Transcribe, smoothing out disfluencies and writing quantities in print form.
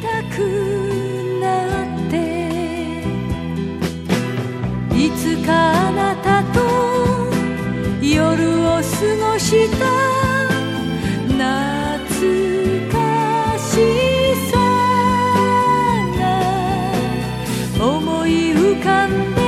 たくなって、いつかあなたと夜を過ごした懐かしさが思い浮かんだ